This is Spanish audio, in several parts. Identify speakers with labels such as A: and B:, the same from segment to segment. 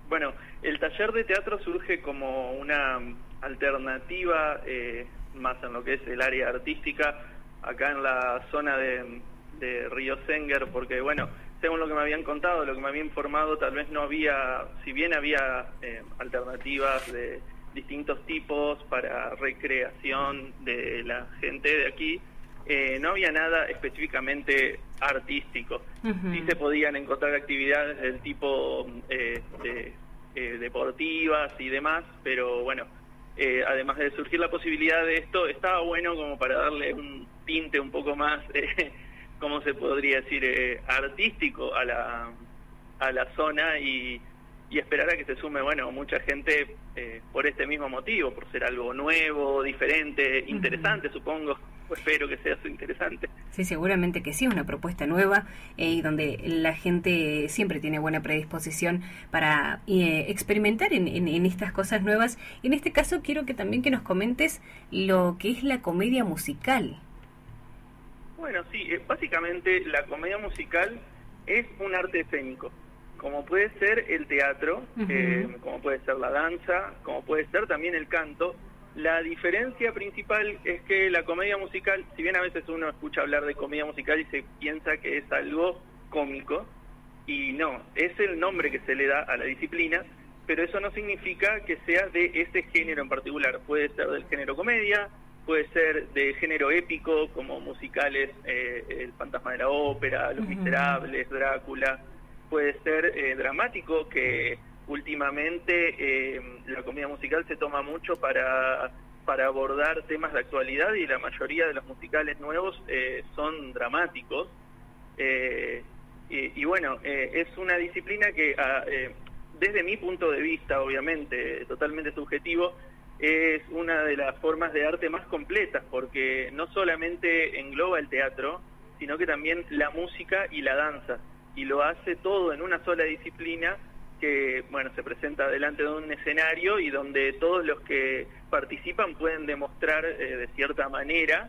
A: Bueno, el taller de teatro surge como una alternativa más en lo que es el área artística, acá en la zona de Río Senguer, porque bueno, según lo que me habían contado, lo que me había informado, tal vez no había, si bien había alternativas de distintos tipos para recreación de la gente de aquí, no había nada específicamente artístico.
B: Uh-huh.
A: Sí se podían encontrar actividades del tipo deportivas y demás, pero bueno, además de surgir la posibilidad de esto, estaba bueno como para darle un tinte un poco más, ¿cómo se podría decir?, artístico a la zona y esperar a que se sume, bueno, mucha gente por este mismo motivo, por ser algo nuevo, diferente, interesante, uh-huh. Supongo. Espero que sea interesante.
B: Sí, seguramente que sí, una propuesta nueva y donde la gente siempre tiene buena predisposición para experimentar en estas cosas nuevas. En este caso quiero que también que nos comentes lo que es la comedia musical.
A: Bueno, sí, básicamente la comedia musical es un arte escénico, como puede ser el teatro, uh-huh. Como puede ser la danza, como puede ser también el canto. La diferencia principal es que la comedia musical, si bien a veces uno escucha hablar de comedia musical y se piensa que es algo cómico, y no, es el nombre que se le da a la disciplina, pero eso no significa que sea de ese género en particular. Puede ser del género comedia, puede ser de género épico, como musicales, El Fantasma de la Ópera, Los uh-huh. Miserables, Drácula, puede ser dramático, que últimamente la comedia musical se toma mucho para abordar temas de actualidad y la mayoría de los musicales nuevos son dramáticos. Y bueno, es una disciplina que desde mi punto de vista, obviamente, totalmente subjetivo, es una de las formas de arte más completas porque no solamente engloba el teatro, sino que también la música y la danza, y lo hace todo en una sola disciplina que, bueno, se presenta delante de un escenario y donde todos los que participan pueden demostrar de cierta manera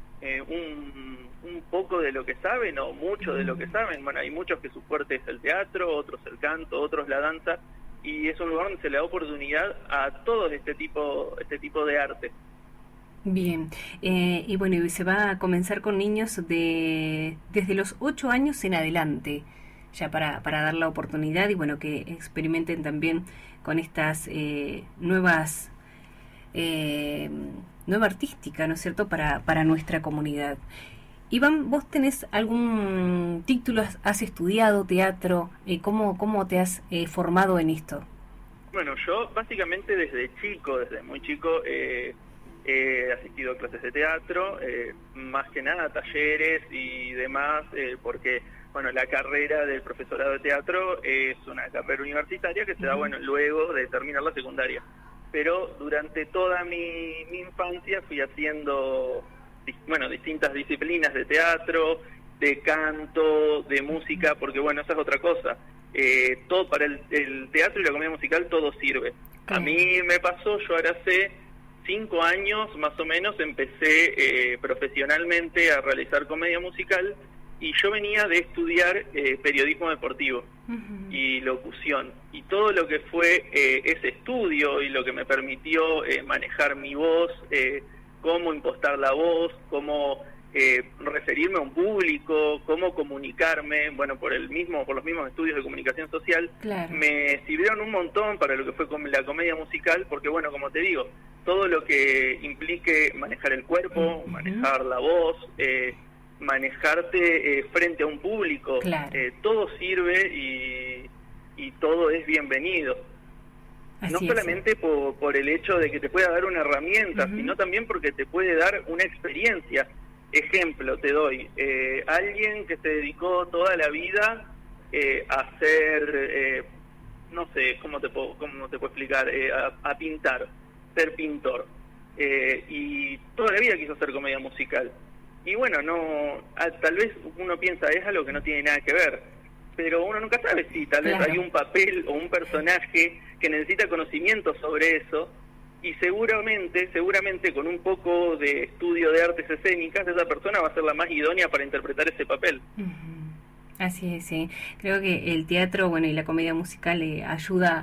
A: un poco de lo que saben o mucho de lo que saben. Bueno, hay muchos que su fuerte es el teatro, otros el canto, otros la danza, y es un lugar donde se le da oportunidad a todo este tipo de arte.
B: Bien, y bueno, y se va a comenzar con niños desde los 8 años en adelante, ya para dar la oportunidad y bueno, que experimenten también con estas nueva artística, ¿no es cierto?, para nuestra comunidad. Iván, ¿vos tenés algún título? ¿Has estudiado teatro? ¿Cómo te has formado en esto?
A: Bueno, yo básicamente desde muy chico, he asistido a clases de teatro, más que nada a talleres y demás, porque bueno, la carrera del profesorado de teatro es una carrera universitaria que se da, bueno, luego de terminar la secundaria. Pero durante toda mi infancia fui haciendo, bueno, distintas disciplinas de teatro, de canto, de música, porque bueno, esa es otra cosa. Todo para el teatro y la comedia musical todo sirve. A mí me pasó, yo ahora hace 5 años más o menos empecé profesionalmente a realizar comedia musical, y yo venía de estudiar periodismo deportivo uh-huh. y locución, y todo lo que fue ese estudio y lo que me permitió manejar mi voz, cómo impostar la voz, cómo referirme a un público, cómo comunicarme, bueno, por los mismos estudios de comunicación social, claro. Me sirvieron un montón para lo que fue la comedia musical, porque bueno, como te digo, todo lo que implique manejar el cuerpo, uh-huh. manejar la voz, manejarte frente a un público, claro. Todo sirve y todo es bienvenido. Así no solamente por el hecho de que te pueda dar una herramienta, uh-huh. sino también porque te puede dar una experiencia. Ejemplo, te doy, alguien que se dedicó toda la vida a hacer, no sé, ¿cómo te puedo explicar? A pintar, ser pintor. Y toda la vida quiso hacer comedia musical. Y bueno, tal vez uno piensa, es algo que no tiene nada que ver, pero uno nunca sabe si tal vez hay un papel o un personaje que necesita conocimiento sobre eso, y seguramente con un poco de estudio de artes escénicas, esa persona va a ser la más idónea para interpretar ese papel.
B: Uh-huh. Así es, sí. Creo que el teatro, bueno, y la comedia musical ayuda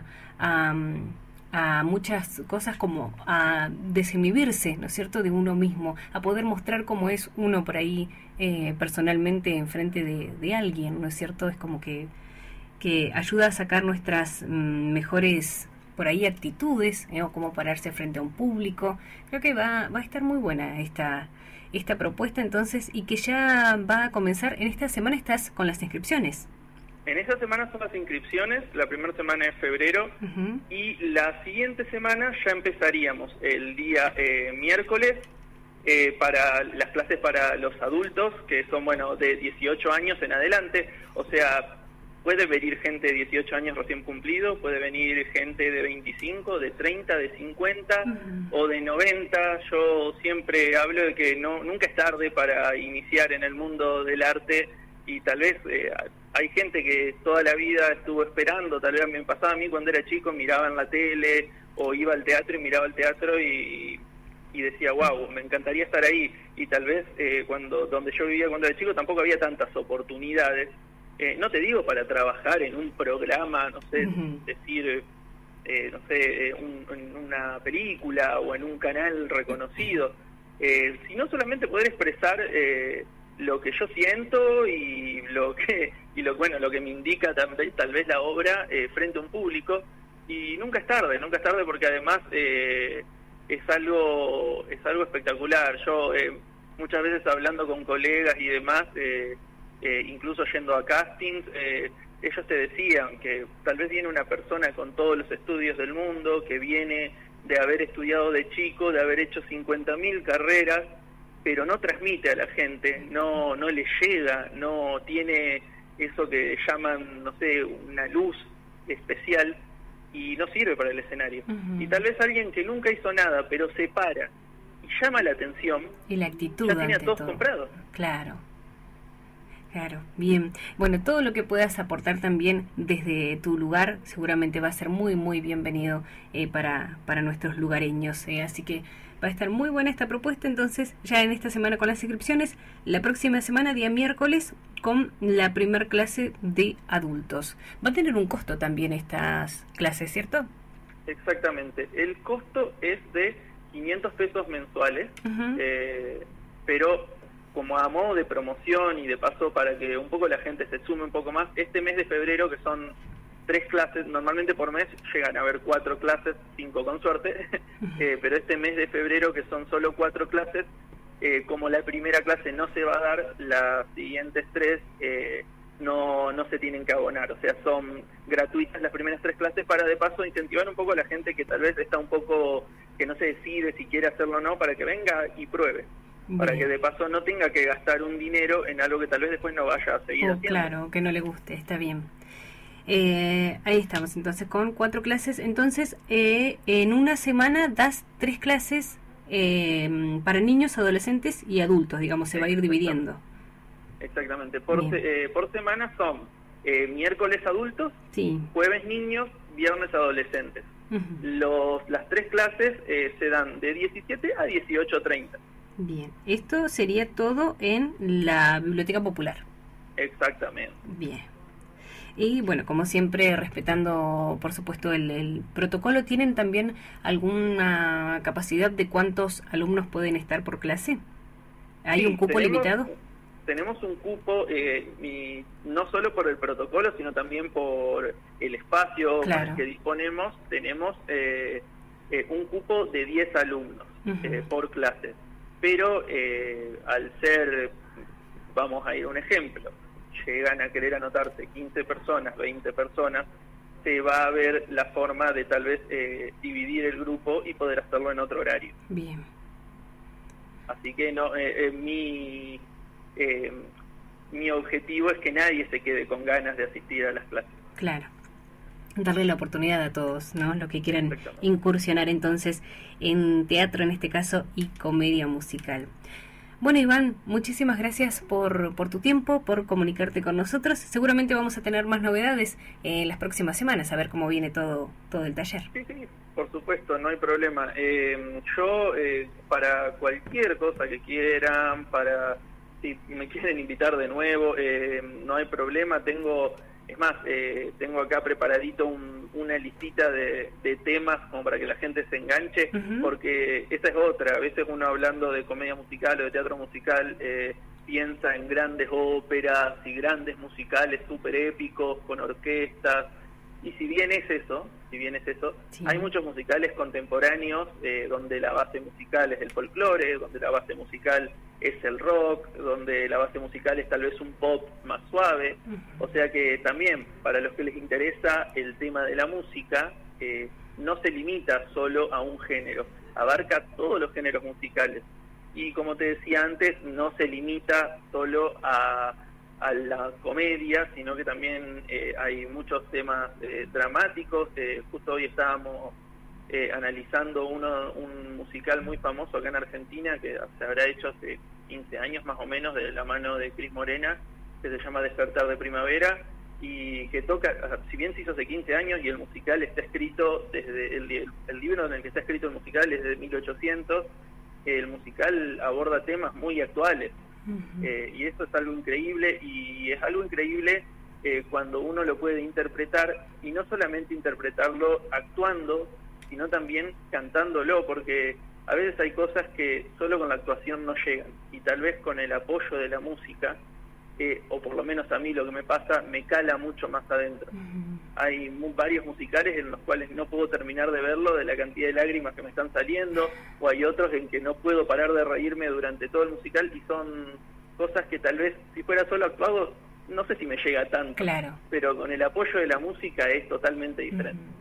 B: a muchas cosas, como a desinhibirse, ¿no es cierto?, de uno mismo, a poder mostrar cómo es uno por ahí personalmente enfrente de alguien, ¿no es cierto? Es como que ayuda a sacar nuestras mejores por ahí actitudes, o como pararse frente a un público. Creo que va a estar muy buena esta propuesta entonces, y que ya va a comenzar en esta semana. Estás con las inscripciones.
A: En esta semana son las inscripciones, la primera semana es febrero, y la siguiente semana ya empezaríamos el día miércoles para las clases para los adultos, que son, bueno, de 18 años en adelante. O sea, puede venir gente de 18 años recién cumplido, puede venir gente de 25, de 30, de 50 o de 90. Yo siempre hablo de que nunca es tarde para iniciar en el mundo del arte, y tal vez hay gente que toda la vida estuvo esperando. Tal vez me pasaba a mí cuando era chico, miraba en la tele o iba al teatro y miraba el teatro y decía, wow, me encantaría estar ahí. Y tal vez donde yo vivía cuando era chico tampoco había tantas oportunidades. No te digo para trabajar en un programa, no sé, decir, no sé, en una película o en un canal reconocido, sino solamente poder expresar lo que yo siento y lo que me indica tal vez la obra frente a un público. Y nunca es tarde porque además es algo espectacular. Yo muchas veces hablando con colegas y demás, incluso yendo a castings, ellos te decían que tal vez viene una persona con todos los estudios del mundo, que viene de haber estudiado de chico, de haber hecho 50.000 carreras, pero no transmite a la gente, no le llega, no tiene eso que llaman, no sé, una luz especial, y no sirve para el escenario. Y tal vez alguien que nunca hizo nada, pero se para y llama la atención,
B: y la actitud,
A: ya tiene a todos comprados.
B: Claro, bien. Bueno, todo lo que puedas aportar también desde tu lugar seguramente va a ser muy, muy bienvenido para nuestros lugareños. Así que va a estar muy buena esta propuesta. Entonces, ya en esta semana con las inscripciones, la próxima semana, día miércoles, con la primer clase de adultos. Va a tener un costo también estas clases, ¿cierto?
A: Exactamente. El costo es de 500 pesos mensuales, pero como a modo de promoción y de paso para que un poco la gente se sume un poco más, este mes de febrero, que son 3 clases, normalmente por mes llegan a haber 4 clases, 5 con suerte, pero este mes de febrero, que son solo 4 clases, como la primera clase no se va a dar, las siguientes 3 no se tienen que abonar. O sea, son gratuitas las primeras 3 clases, para de paso incentivar un poco a la gente que tal vez está un poco, que no se decide si quiere hacerlo o no, para que venga y pruebe. Para que de paso no tenga que gastar un dinero en algo que tal vez después no vaya a seguir haciendo.
B: Claro, que no le guste, está bien. Ahí estamos, entonces, con 4 clases. Entonces, en una semana das 3 clases para niños, adolescentes y adultos, digamos, se va a ir dividiendo.
A: Exactamente, por semana son miércoles adultos, jueves niños, viernes adolescentes. Las 3 clases se dan de 17 a 18:30.
B: Bien, esto sería todo en la Biblioteca Popular.
A: Exactamente.
B: Bien. Y bueno, como siempre, respetando, por supuesto, el protocolo, ¿tienen también alguna capacidad de cuántos alumnos pueden estar por clase? ¿Hay un cupo limitado?
A: Tenemos un cupo, no solo por el protocolo, sino también por el espacio con el que disponemos. Tenemos un cupo de 10 alumnos por clase. Pero al ser, vamos a ir a un ejemplo, llegan a querer anotarse 15 personas, 20 personas, se va a ver la forma de tal vez dividir el grupo y poder hacerlo en otro horario.
B: Bien.
A: Así que mi objetivo es que nadie se quede con ganas de asistir a las clases.
B: Claro. Darle la oportunidad a todos, ¿no? Los que quieran incursionar entonces en teatro, en este caso, y comedia musical. Bueno, Iván, muchísimas gracias por tu tiempo, por comunicarte con nosotros. Seguramente vamos a tener más novedades en las próximas semanas, a ver cómo viene todo el taller.
A: Sí, por supuesto, no hay problema. Yo, para cualquier cosa que quieran, para si me quieren invitar de nuevo, no hay problema. Tengo acá preparadito una listita de temas como para que la gente se enganche, porque esa es otra. A veces uno hablando de comedia musical o de teatro musical piensa en grandes óperas y grandes musicales súper épicos con orquestas, y si bien es eso, sí, hay muchos musicales contemporáneos donde la base musical es el folclore, donde la base musical es el rock, donde la base musical es tal vez un pop más suave. O sea que también, para los que les interesa el tema de la música, no se limita solo a un género, abarca todos los géneros musicales. Y como te decía antes, no se limita solo a la comedia, sino que también hay muchos temas dramáticos. Justo hoy estábamos analizando un musical muy famoso acá en Argentina, que se habrá hecho hace 15 años más o menos, de la mano de Cris Morena, que se llama Despertar de Primavera, y que toca, si bien se hizo hace 15 años y el musical está escrito desde el libro en el que está escrito el musical es de 1800, el musical aborda temas muy actuales. Y eso es algo increíble, y es algo increíble cuando uno lo puede interpretar, y no solamente interpretarlo actuando, sino también cantándolo, porque a veces hay cosas que solo con la actuación no llegan, y tal vez con el apoyo de la música, o por lo menos a mí lo que me pasa, me cala mucho más adentro. Hay varios musicales en los cuales no puedo terminar de verlo de la cantidad de lágrimas que me están saliendo, o hay otros en que no puedo parar de reírme durante todo el musical, y son cosas que tal vez si fuera solo actuado no sé si me llega tanto,
B: claro,
A: pero con el apoyo de la música es totalmente diferente.